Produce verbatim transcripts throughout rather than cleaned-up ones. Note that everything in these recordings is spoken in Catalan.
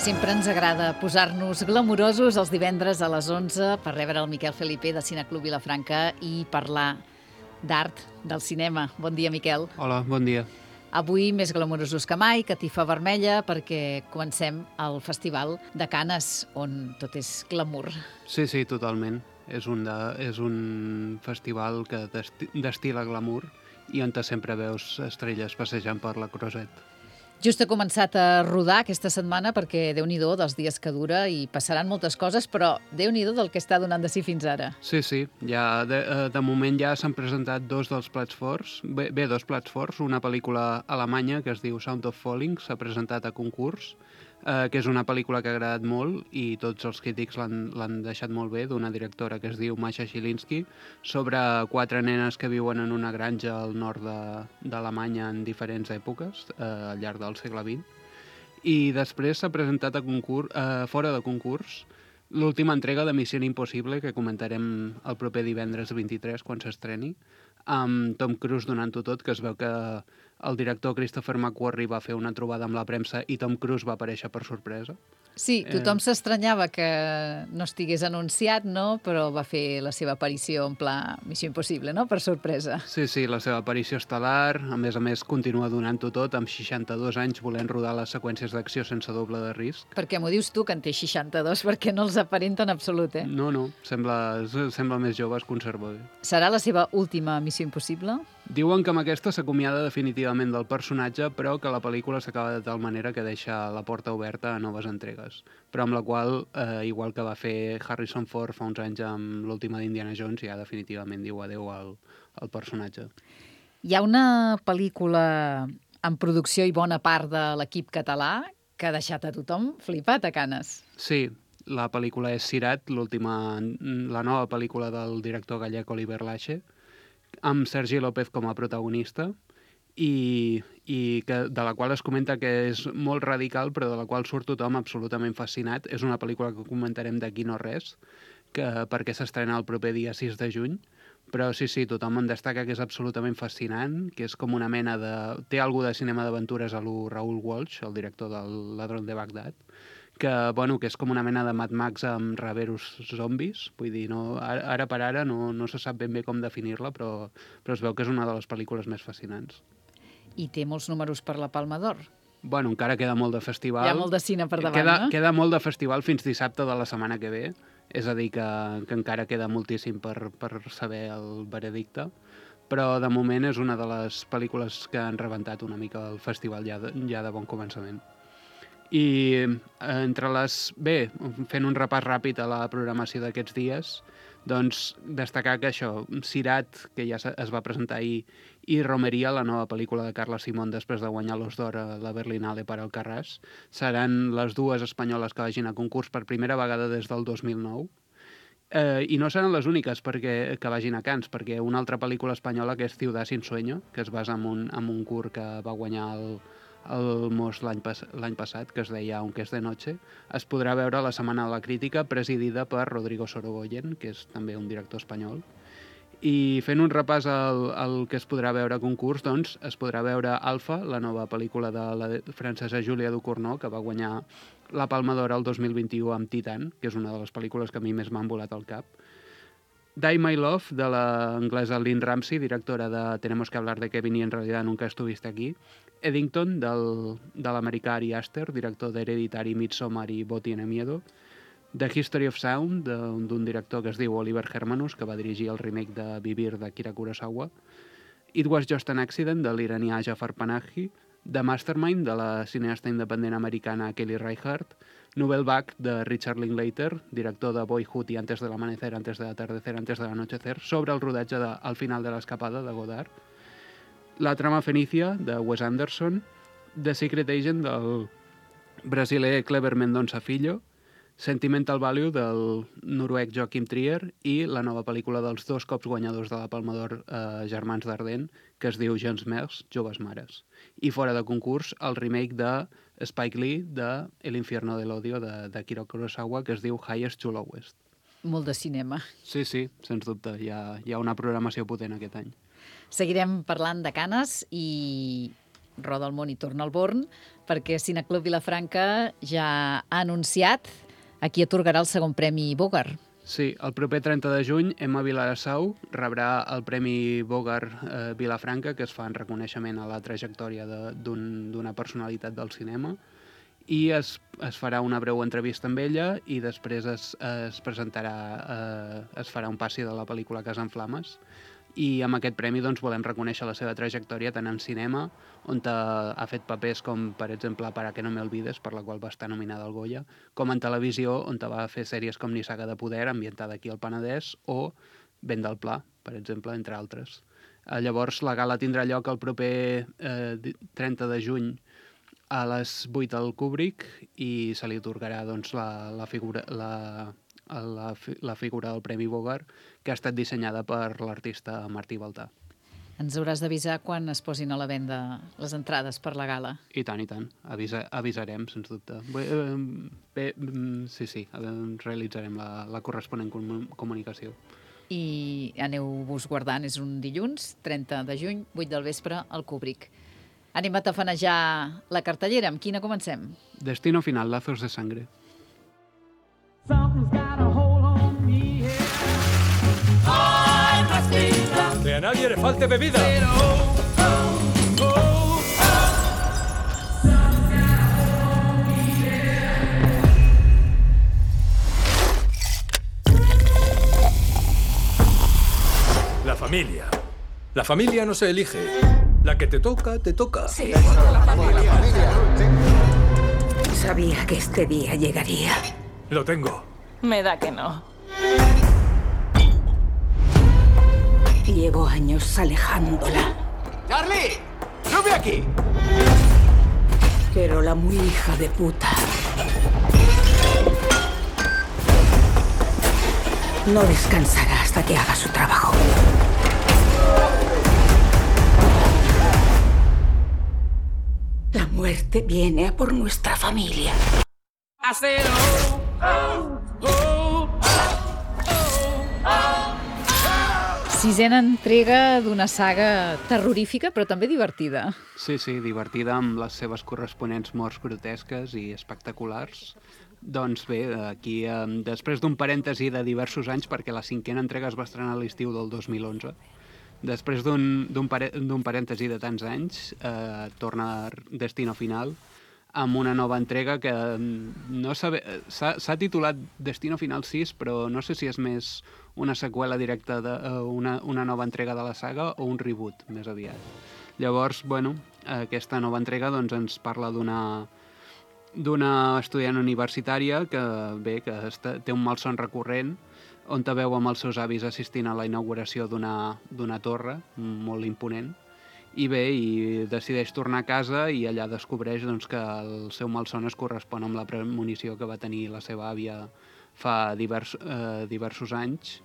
Sempre ens agrada posar-nos glamurosos els divendres a les onze per rebre el Miquel Felipe de Cineclub Vilafranca i parlar d'art, del cinema. Bon dia, Miquel. Hola, bon dia. Avui més glamurosos que mai, catifa vermella, perquè comencem el Festival de Canes, on tot és glamour. Sí, sí, totalment. És un, de, és un festival que desti, destila glamour i on sempre veus estrelles passejant per la Creuset. Just ha començat a rodar aquesta setmana perquè Déu-n'hi-do dels dies que dura i passaran moltes coses, però Déu-n'hi-do del que està donant de si fins ara. Sí, sí. Ja de, de moment ja s'han presentat dos dels plats forts. Bé, bé, dos plats forts. Una pel·lícula alemanya que es diu Sound of Falling, s'ha presentat a concurs, eh, que és una pel·lícula que ha agradat molt i tots els crítics l'han deixat molt bé, d'una directora que es diu Masha Schilinski, sobre quatre nenes que viuen en una granja al nord d'Alemanya en diferents èpoques, eh, al llarg del segle vint. I després s'ha presentat a concurs, eh, fora de concurs l'última entrega de Missió Impossible, que comentarem el proper divendres vint-i-tres, quan s'estreni, amb Tom Cruise donant-ho tot, que es veu que el director Christopher McQuarrie va fer una trobada amb la premsa i Tom Cruise va aparèixer per sorpresa. Sí, tothom eh... s'estranyava que no estigués anunciat, no? Però va fer la seva aparició en pla Missió Impossible, no? Per sorpresa. Sí, sí, la seva aparició estel·lar. A més a més, continua donant-ho tot, amb seixanta-dos anys, volent rodar les seqüències d'acció sense doble de risc. Perquè m'ho dius tu, que en té seixanta-dos, perquè no els aparenta en absolut, eh? No, no, sembla, sembla més jove, es conserva bé. Serà la seva última Missió Impossible? Diuen que amb aquesta s'acomiada definitivament del personatge, però que la pel·lícula s'acaba de tal manera que deixa la porta oberta a noves entregues. Però amb la qual, eh, igual que va fer Harrison Ford fa uns anys amb l'última d'Indiana Jones, ja definitivament diu adeu al, al personatge. Hi ha una pel·lícula en producció i bona part de l'equip català que ha deixat a tothom flipat a Canes. Sí, la pel·lícula és Sirat, l'última, la nova pel·lícula del director gallec Oliver Lache, amb Sergi López com a protagonista, i, i que, de la qual es comenta que és molt radical, però de la qual surt tothom absolutament fascinat. És una pel·lícula que comentarem d'aquí no res, que, perquè s'estrena el proper dia sis de juny, però sí, sí, tothom en destaca que és absolutament fascinant, que és com una mena de... Té algú de cinema d'aventures a lo Raoul Walsh, el director del Ladrón de Bagdad, que, bueno, que és com una mena de Mad Max amb reveros zombis. Vull dir, no, ara, ara per ara no, no se sap ben bé com definir-la, però, però es veu que és una de les pel·lícules més fascinants. I té molts números per la Palma d'Or. Bueno, encara queda molt de festival. Hi ha molt de cine per davant, queda, no? Queda molt de festival fins dissabte de la setmana que ve, és a dir, que, que encara queda moltíssim per, per saber el veredicte, però de moment és una de les pel·lícules que han rebentat una mica el festival ja de, ja de bon començament. I entre les... Bé, fent un repàs ràpid a la programació d'aquests dies, doncs destacar que això, Sirat, que ja es va presentar ahir, i Romeria, la nova pel·lícula de Carla Simón després de guanyar l'Os d'Or a la Berlinale per Alcarràs, seran les dues espanyoles que vagin a concurs per primera vegada des del dos mil nou. Eh, I no seran les úniques perquè, que vagin a Cannes, perquè una altra pel·lícula espanyola que és Ciudad sin sueño, que es basa en un, en un curt que va guanyar el, el Mos l'any pas, l'any passat, que es deia Aunque es de noche, es podrà veure a la Setmana de la Crítica, presidida per Rodrigo Sorogoyen, que és també un director espanyol. I fent un repàs al, al que es podrà veure a concurs, doncs es podrà veure Alfa, la nova pel·lícula de la francesa Julia Ducournau, que va guanyar la Palma d'Or el dos mil vint-i-u amb Titan, que és una de les pel·lícules que a mi més m'han volat al cap. Die My Love, de l'anglesa Lynn Ramsey, directora de Tenemos que hablar de Kevin y en realidad nunca estuviste aquí. Eddington, del, de l'americà Ari Aster, director d'Hereditary, Midsommar i Bo tiene miedo. The History of Sound, d'un director que es diu Oliver Hermanus, que va dirigir el remake de Vivir de Akira Kurosawa. It Was Just an Accident, de l'iranià Jafar Panahi. The Mastermind, de la cineasta independent americana Kelly Reichardt. Nouvelle Vague, de Richard Linklater, director de Boyhood i Antes del Amanecer, Antes del Atardecer, Antes del Anochecer, sobre el rodatge de Al final de l'escapada, de Godard. La trama Fenicia, de Wes Anderson. The Secret Agent, del brasiler Cleber Mendonça Filho. Sentimental Value, del noruec Joachim Trier, i la nova pel·lícula dels dos cops guanyadors de la Palma d'Or, eh, Germans Dardenne, que es diu Jeunes Mères, Joves Mares. I fora de concurs, el remake de Spike Lee de El infierno de l'odio, de, de Akira Kurosawa, que es diu Highest to Lowest. Molt de cinema. Sí, sí, sens dubte. Hi ha, hi ha una programació potent aquest any. Seguirem parlant de Canes i roda el món i torna al Born, perquè Cineclub Vilafranca ja ha anunciat a qui atorgarà el segon Premi Bogart. Sí, el proper trenta de juny, Emma Vilassau rebrà el Premi Bogart eh, Vilafranca, que es fa en reconeixement a la trajectòria d'una un, personalitat del cinema, i es, es farà una breu entrevista amb ella i després es, es presentarà, eh, es farà un passi de la pel·lícula Casa en Flames. I amb aquest premi doncs, volem reconèixer la seva trajectòria tant en cinema, on ha, ha fet papers com, per exemple, Para que no me olvides, per la qual va estar nominada al Goya, com en televisió, on va fer sèries com Nissaga de poder, ambientada aquí al Penedès, o Vent del Pla, per exemple, entre altres. Eh, llavors, la gala tindrà lloc el proper eh, trenta de juny a les vuit al Kubrick i se li atorgarà doncs, la, la figura... La, La, la figura del Premi Bogart, que ha estat dissenyada per l'artista Martí Baltà. Ens hauràs d'avisar quan es posin a la venda les entrades per la gala. I tant, i tant. Avisa, avisarem, sens dubte. Bé, bé, sí, sí, realitzarem la, la corresponent comunicació. I aneu-vos guardant, és un dilluns, trenta de juny, vuit del vespre, al Kubrick. Anem a tafanejar la cartellera. Amb quina comencem? Destino final, Lazos de sangre. Que a nadie le falte bebida. La familia. La familia no se elige. La que te toca, te toca. Sí, la familia, la familia. Sabía que este día llegaría. Lo tengo. Me da que no. Llevo años alejándola. ¡Charlie! ¡Sube aquí! Pero la muy hija de puta no descansará hasta que haga su trabajo. La muerte viene a por nuestra familia. Sisena entrega d'una saga terrorífica, però també divertida. Sí, sí, divertida amb les seves corresponents morts grotesques i espectaculars. Doncs bé, aquí, eh, després d'un parèntesi de diversos anys, perquè la cinquena entrega es va estrenar a l'estiu del dos mil onze, després d'un parèntesi de tants anys, eh, torna Destino Final, amb una nova entrega que no s'ha titulat Destino Final sis, però no sé si és més una seqüela directa, de, una, una nova entrega de la saga o un reboot, més aviat. Llavors, bueno, aquesta nova entrega doncs, ens parla d'una d'una estudiant universitària que, bé, que està, té un malson recurrent, on te veu amb els seus avis assistint a la inauguració d'una torre molt imponent, i bé, i decideix tornar a casa i allà descobreix doncs, que el seu malson es correspon amb la premonició que va tenir la seva àvia fa divers, eh, diversos anys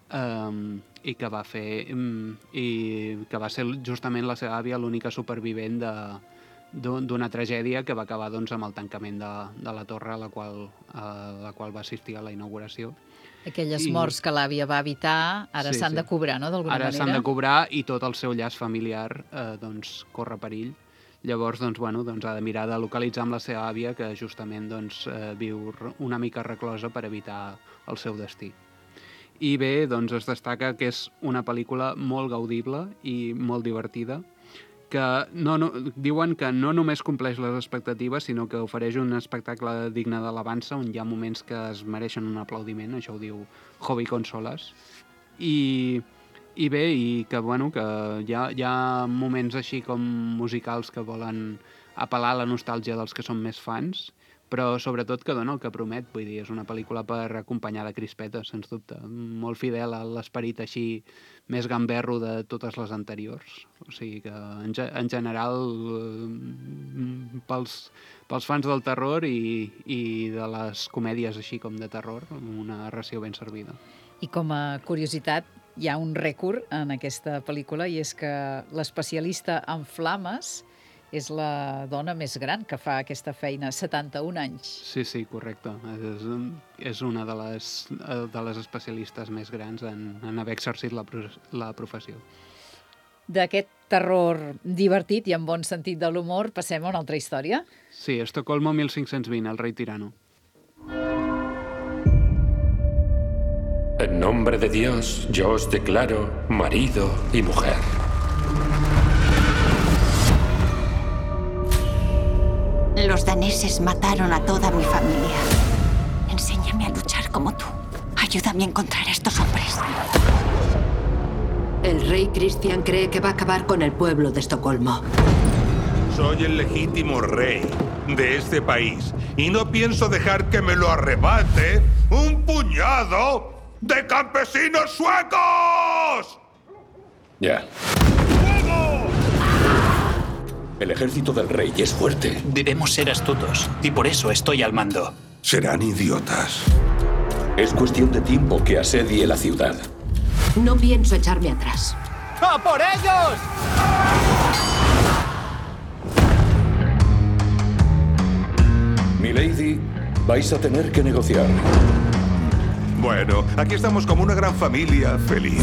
eh, i que va fer um, i que va ser justament la seva àvia l'única supervivent de d'una tragèdia que va acabar doncs, amb el tancament de, de la torre a la, qual, a la qual va assistir a la inauguració. Aquelles I... morts que l'àvia va evitar, ara s'han sí, sí. de cobrar, no?, d'alguna manera. Ara s'han de cobrar i tot el seu llaç familiar eh, doncs, corre perill. Llavors, doncs, bueno, doncs, ha de mirar de localitzar amb la seva àvia, que justament doncs, eh, viu una mica reclosa per evitar el seu destí. I bé, doncs, es destaca que és una pel·lícula molt gaudible i molt divertida, que no, no, diuen que no només compleix les expectatives, sinó que ofereix un espectacle digne de l'avança, on hi ha moments que es mereixen un aplaudiment, això ho diu Hobby Consolas. I, i bé, i que, bueno, que hi ha, hi ha moments així com musicals que volen apel·lar a la nostàlgia dels que són més fans, però sobretot que dona el que promet, vull dir, és una pel·lícula per acompanyar de crispetes, sens dubte, molt fidel a l'esperit així més gamberro de totes les anteriors, o sigui que en, en general pels, pels fans del terror i, i de les comèdies així com de terror, una ració ben servida. I com a curiositat, hi ha un rècord en aquesta pel·lícula i és que l'especialista en flames és la dona més gran que fa aquesta feina, setanta-un anys. Sí, sí, correcte. És, és una de les, de les especialistes més grans en, en haver exercit la, la professió. D'aquest terror divertit i amb bon sentit de l'humor, passem a una altra història. Sí, Estocolmo mil cinc-cents vint, el rei tirano. En nombre de Dios, yo os declaro marido y mujer. Los daneses mataron a toda mi familia. Enséñame a luchar como tú. Ayúdame a encontrar a estos hombres. El rey Christian cree que va a acabar con el pueblo de Estocolmo. Soy el legítimo rey de este país y no pienso dejar que me lo arrebate un puñado de campesinos suecos. Ya. ¡Fuego! El ejército del rey es fuerte. Debemos ser astutos y por eso estoy al mando. Serán idiotas. Es cuestión de tiempo que asedie la ciudad. No pienso echarme atrás. ¡A por ellos! Milady, vais a tener que negociar. Bueno, aquí estamos como una gran familia feliz.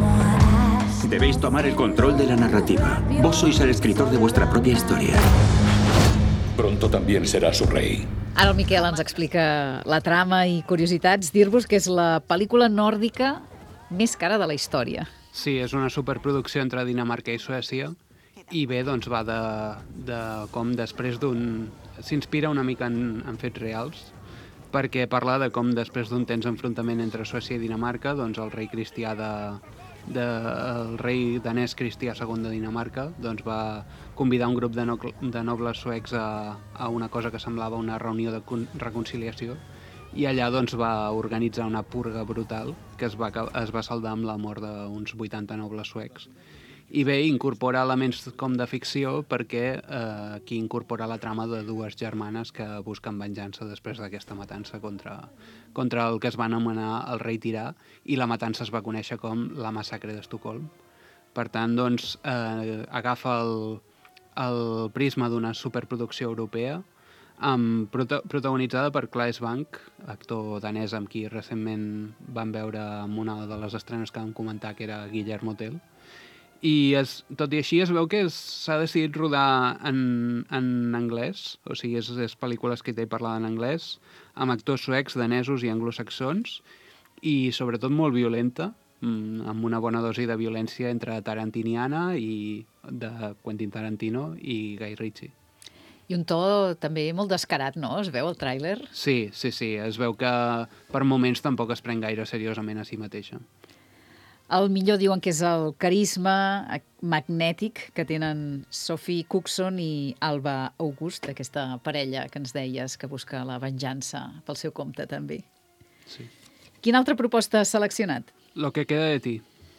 Debéis tomar el control de la narrativa. Vos sois el escritor de vuestra propia historia. Pronto también será su rei. Ara el Miquel ens explica la trama i curiositats. Dir-vos que és la pel·lícula nòrdica més cara de la història. Sí, és una superproducció entre Dinamarca i Suècia i bé, doncs va de, de com després d'un... s'inspira una mica en, en fets reals, perquè parla de com després d'un temps d'enfrontament entre Suècia i Dinamarca, doncs el rei cristià de, de, el rei danès Cristià segon de Dinamarca doncs va convidar un grup de, no, de nobles suecs a, a una cosa que semblava una reunió de con, reconciliació i allà doncs va organitzar una purga brutal que es va, es va saldar amb la mort d'uns vuitanta nobles suecs. I bé, incorpora elements com de ficció perquè eh, aquí incorpora la trama de dues germanes que busquen venjança després d'aquesta matança contra, contra el que es va anomenar el rei tirà, i la matança es va conèixer com la massacre d'Estocolm. Per tant, doncs, eh, agafa el, el prisma d'una superproducció europea amb, prota, protagonitzada per Claes Bank, actor danès amb qui recentment vam veure en una de les estrenes que vam comentar, que era Guillermo Tell. I es, tot i així es veu que s'ha decidit rodar en, en anglès, o sigui, és, és pel·lícula escrita i parlada en anglès, amb actors suecs, danesos i anglosaxons, i sobretot molt violenta, amb una bona dosi de violència entre tarantiniana i de Quentin Tarantino i Guy Ritchie. I un to també molt descarat, no? Es veu el tràiler? Sí, sí, sí. Es veu que per moments tampoc es pren gaire seriosament a si mateixa. El millor diuen que és el carisma magnètic que tenen Sophie Cookson i Alba August, aquesta parella que ens deies que busca la venjança pel seu compte també. Sí. Quina altra proposta has seleccionat? Lo que queda de ti.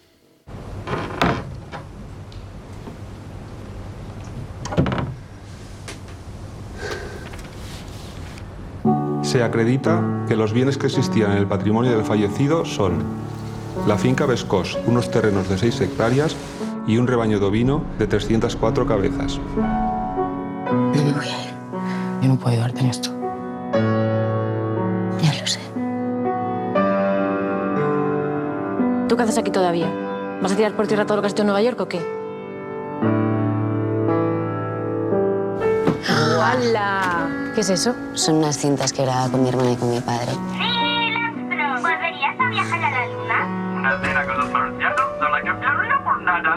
Se acredita que los bienes que existían en el patrimonio del fallecido son la finca Vescós, unos terrenos de seis hectáreas y un rebaño de ovino de trescientas cuatro cabezas. No me voy a ir. Yo no puedo ayudarte en esto. Ya lo sé. ¿Tú qué haces aquí todavía? ¿Vas a tirar por tierra todo lo que has hecho en Nueva York o qué? ¡Hala! ¿Qué es eso? Son unas cintas que grababa con mi hermana y con mi padre. ¿Volverías a viajar a la luna? Una cena con los marcianos no la cambiaría por nada.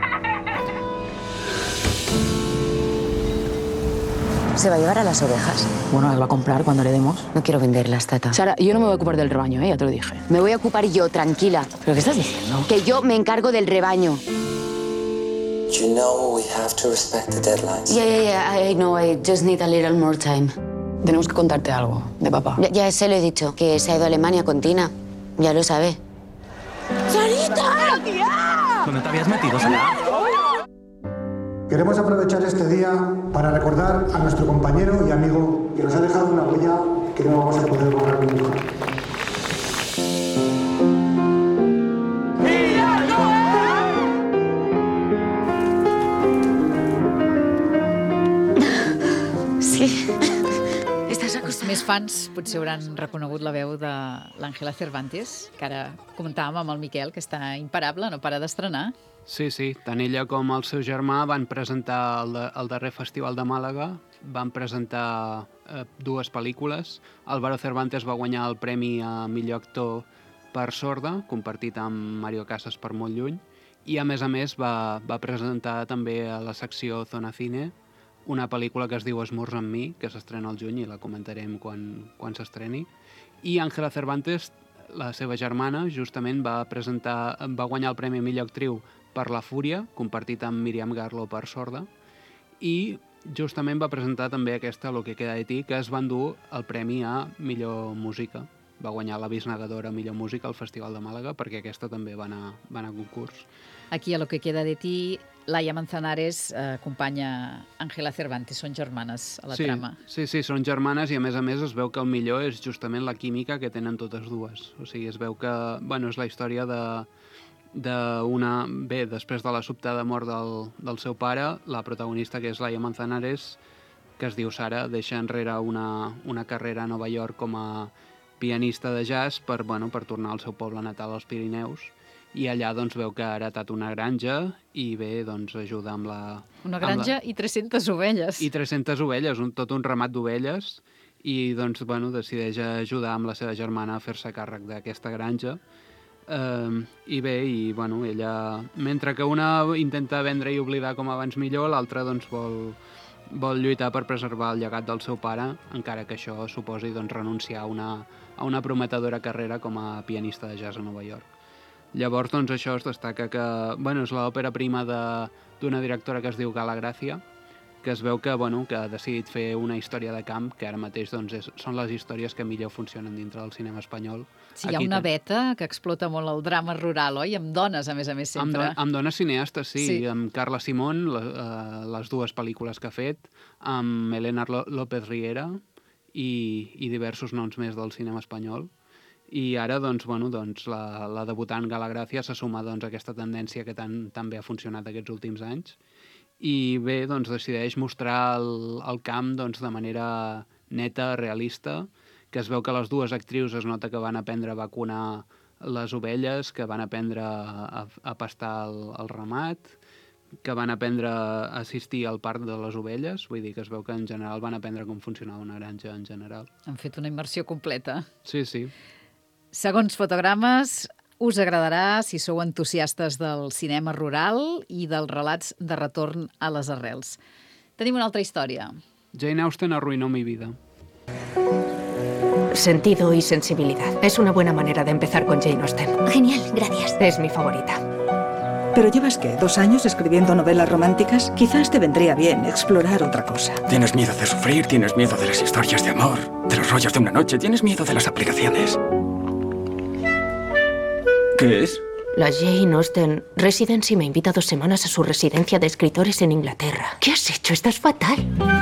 ¿Se va a llevar a las ovejas? Bueno, las va a comprar cuando le demos. No quiero venderlas, Tata. Sara, yo no me voy a ocupar del rebaño, ¿eh? Ya te lo dije. Me voy a ocupar yo, tranquila. ¿Pero qué estás diciendo? Que yo me encargo del rebaño. You know we have to respect the deadlines. Yeah, yeah, yeah, I know. I just need a little more time. Tenemos que contarte algo de papá. Ya, ya se lo he dicho, que se ha ido a Alemania con Tina. Ya lo sabe. ¡Sarita! ¡Tía! ¿Dónde te habías metido, Sara? Queremos aprovechar este día para recordar a nuestro compañero y amigo que nos ha dejado una huella que no vamos a poder borrar nunca. Sí. Estas son Els més fans potser hauran reconegut la veu de l'Àngela Cervantes, que ara comentàvem amb el Miquel, que està imparable, no para d'estrenar. Sí, sí, tant ella com el seu germà van presentar el, de, el darrer festival de Màlaga, van presentar eh, dues pel·lícules. Álvaro Cervantes va guanyar el premi a millor actor per Sorda, compartit amb Mario Casas per Molt lluny, i a més a més va, va presentar també a la secció Zona Cine una pel·lícula que es diu Esmorz amb mi, que s'estrena al juny i la comentarem quan, quan s'estreni. I Ángela Cervantes, la seva germana, justament va presentar, va guanyar el premi a millor actriu per La Fúria, compartit amb Míriam Garlo per Sorda, i justament va presentar també aquesta Lo que queda de ti, que es va endur el premi a millor música. Va guanyar la Bisnegadora a millor música al Festival de Màlaga, perquè aquesta també va anar, va anar a concurs. Aquí a Lo que queda de ti, Laia Manzanares eh, acompanya Ángela Cervantes, són germanes a la sí, trama. Sí, sí, són germanes i a més a més es veu que el millor és justament la química que tenen totes dues. O sigui, es veu que, bueno, és la història de d'una... Bé, després de la sobtada mort del, del seu pare, la protagonista, que és Laia Manzanares, que es diu Sara, deixa enrere una, una carrera a Nova York com a pianista de jazz per, bueno, per tornar al seu poble natal als Pirineus, i allà doncs veu que ha heretat una granja i bé, doncs ajuda amb la... Una granja la... i tres-centes ovelles. I tres-centes ovelles, un, tot un ramat d'ovelles, i doncs, bueno, decideix ajudar amb la seva germana a fer-se càrrec d'aquesta granja. Uh, I bé, i bueno, ella, mentre que una intenta vendre i oblidar com abans millor, l'altra doncs vol, vol lluitar per preservar el llegat del seu pare, encara que això suposi doncs, renunciar a una, a una prometedora carrera com a pianista de jazz a Nova York. Llavors, doncs, això es destaca que, bueno, és l'òpera prima d'una directora que es diu Gala Gracia, que es veu que, bueno, que ha decidit fer una història de camp, que ara mateix doncs, és, són les històries que millor funcionen dintre del cinema espanyol. Sí, hi ha una beta que explota molt el drama rural, oi? Amb dones, a més a més, sempre. Amb, do amb dones cineastes, sí. sí. Amb Carla Simón, la, uh, les dues pel·lícules que ha fet, amb Elena López Riera i, i diversos noms més del cinema espanyol. I ara, doncs, bueno, doncs, la, la debutant Gala Gracia se suma doncs, a aquesta tendència que tan, tan bé ha funcionat aquests últims anys. I bé, doncs, decideix mostrar el, el camp doncs, de manera neta, realista, que es veu que les dues actrius es nota que van aprendre a vacunar les ovelles, que van aprendre a, a pastar el, el ramat, que van aprendre a assistir al parc de les ovelles, vull dir que es veu que en general van aprendre com funcionava una granja en general. Han fet una immersió completa. Sí, sí. Segons fotogrames, us agradarà si sou entusiastes del cinema rural i dels relats de retorn a les arrels. Tenim una altra història. Jane Austen arruinó mi vida. Sentido y sensibilidad. Es una buena manera de empezar con Jane Austen. Genial, gracias. Es mi favorita. ¿Pero llevas qué? ¿Dos años escribiendo novelas románticas? Quizás te vendría bien explorar otra cosa. Tienes miedo de sufrir, tienes miedo de las historias de amor, de los rollos de una noche, tienes miedo de las aplicaciones. ¿Qué es? La Jane Austen Residency me invita dos semanas a su residencia de escritores en Inglaterra. ¿Qué has hecho? Estás fatal.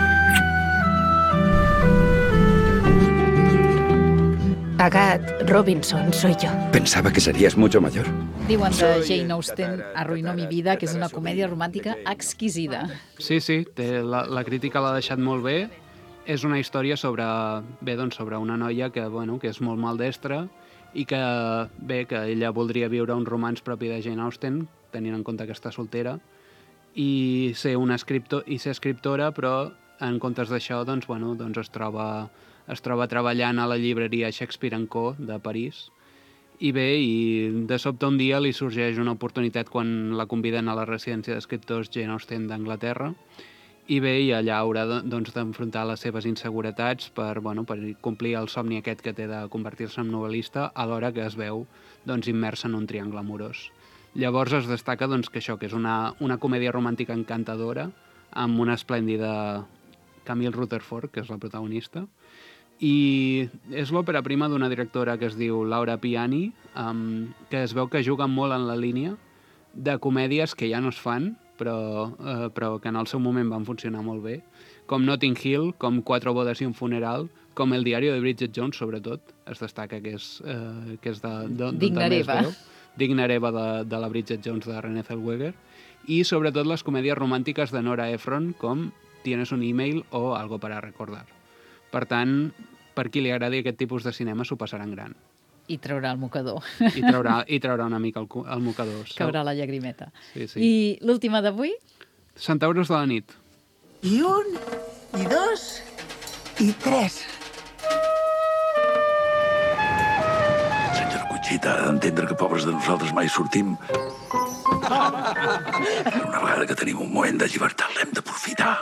Agatha Robinson soy yo. Pensaba que serías mucho mayor. Diuen de Jane Austen Arruinó mi vida, que és una comèdia romàntica exquisida. Sí, sí, té, la, la crítica l'ha deixat molt bé. És una història sobre, bé, doncs, sobre una noia que, bueno, que és molt maldestra i que, bé, que ella voldria viure un romanç propi de Jane Austen, tenint en compte que està soltera, i ser una escriptor, i ser escriptora, però en comptes d'això, doncs, bueno, doncs es troba, es troba treballant a la llibreria Shakespeare and Co. de París. I bé, i de sobte un dia li sorgeix una oportunitat quan la conviden a la residència d'escriptors Jane Austen d'Anglaterra, i bé, i allà haurà doncs, d'enfrontar les seves inseguretats per, bueno, per complir el somni aquest que té de convertir-se en novel·lista, alhora que es veu doncs, immersa en un triangle amorós. Llavors es destaca doncs, que això, que és una, una comèdia romàntica encantadora, amb una esplèndida Camille Rutherford, que és la protagonista, i és l'òpera prima d'una directora que es diu Laura Piani, um, que es veu que juga molt en la línia de comèdies que ja no es fan, però, eh, però que en el seu moment van funcionar molt bé, com Notting Hill, com Quatre bodes i un funeral, com El diari de Bridget Jones, sobretot, es destaca que és, eh, que és de... de Dignareva. Dignareva de, de la Bridget Jones de Renée Zellweger, i sobretot les comèdies romàntiques de Nora Ephron, com Tienes un email o Algo para recordar. Per tant, per qui li agradi aquest tipus de cinema s'ho passaran gran. I traurà el mocador. I traurà, i traurà una mica el, el mocador. Caurà la llagrimeta. Sí, sí. I l'última d'avui? Centauros de la nit. I un, i dos, i tres. Senyora Conxita, ha d'entendre que pobres de nosaltres mai sortim. Una vegada que tenim un moment de llibertat l'hem d'aprofitar.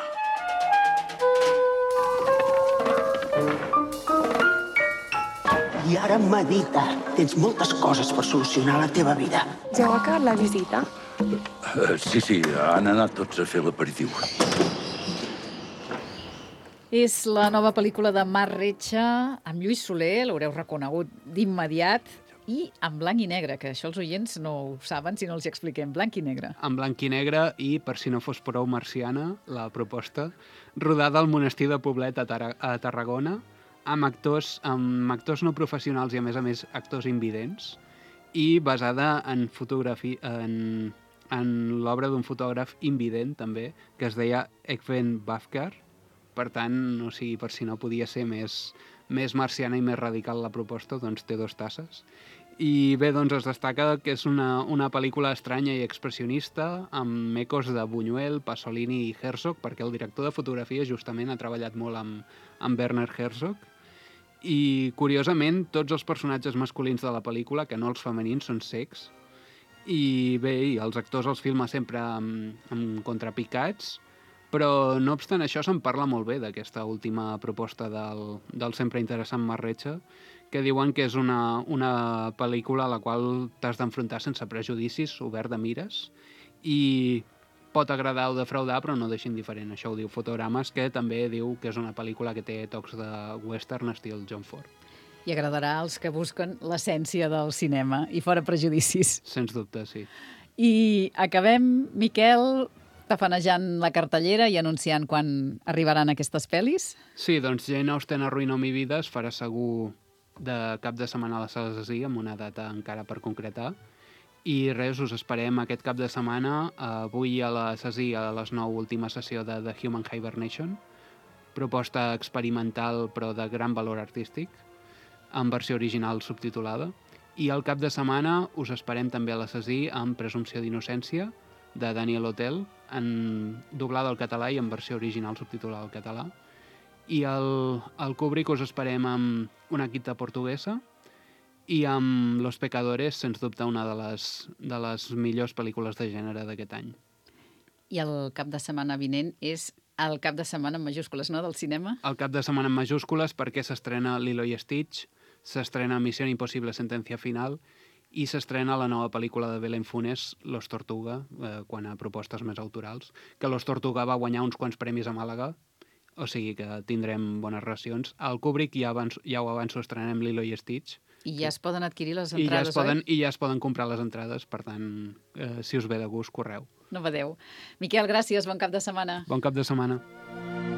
I ara medita. Tens moltes coses per solucionar la teva vida. Ja ha acabat la visita? Uh, sí, sí, han anat tots a fer l'aperitiu. És la nova pel·lícula de Marc Retxa, amb Lluís Soler, l'haureu reconegut d'immediat, i en blanc i negre, que això els oients no ho saben si no els hi expliquem. Blanc i negre. En blanc i negre i, per si no fos prou marciana, la proposta, rodada al monestir de Poblet a, Tar a Tarragona, amb actors, amb actors no professionals i, a més a més, actors invidents, i basada en fotografia, en, en l'obra d'un fotògraf invident, també, que es deia Ekven Bafkar. Per tant, o sigui, per si no podia ser més, més marciana i més radical la proposta, doncs té dos tasses. I bé, doncs es destaca que és una, una pel·lícula estranya i expressionista, amb ecos de Buñuel, Pasolini i Herzog, perquè el director de fotografia justament ha treballat molt amb, amb Werner Herzog. I, curiosament, tots els personatges masculins de la pel·lícula, que no els femenins, són cecs. I bé, i els actors els filma sempre amb, amb contrapicats, però no obstant això se'n parla molt bé d'aquesta última proposta del, del sempre interessant Marc Retxa, que diuen que és una, una pel·lícula a la qual t'has d'enfrontar sense prejudicis, obert de mires, i pot agradar o defraudar, però no deixa indiferent. Això ho diu Fotogrames, que també diu que és una pel·lícula que té tocs de western estil John Ford. I agradarà als que busquen l'essència del cinema i fora prejudicis. Sens dubte, sí. I acabem, Miquel, tafanejant la cartellera i anunciant quan arribaran aquestes pel·lis? Sí, doncs Jane Austen arruïna mi vida es farà segur de cap de setmana a la Sala Zasí, amb una data encara per concretar. I res, us esperem aquest cap de setmana, avui a la Zasí, a les nou, última sessió de The Human Hibernation, proposta experimental però de gran valor artístic, en versió original subtitulada. I al cap de setmana us esperem també a la Zasí amb Presumpció d'innocència, de Daniel Hotel, en doblada al català i en versió original subtitulada al català. I al, al Kubrick us esperem amb Una quinta portuguesa, i amb Los Pecadores, sens dubte, una de les, de les millors pel·lícules de gènere d'aquest any. I el cap de setmana vinent és el cap de setmana en majúscules, no?, del cinema? El cap de setmana en majúscules perquè s'estrena Lilo i Stitch, s'estrena Missió Impossible, Sentencia Final, i s'estrena la nova pel·lícula de Belén Funes, Los Tortuga, eh, quan a propostes més autorals, que Los Tortuga va guanyar uns quants premis a Màlaga, o sigui que tindrem bones racions. Al Kubrick ja, avanço, ja ho avanço, estrenem Lilo i Stitch. I ja es poden adquirir les I entrades, ja poden, oi? I ja es poden comprar les entrades, per tant, eh, si us ve de gust, correu. No vedeu. Miquel, gràcies, bon cap de setmana. Bon cap de setmana.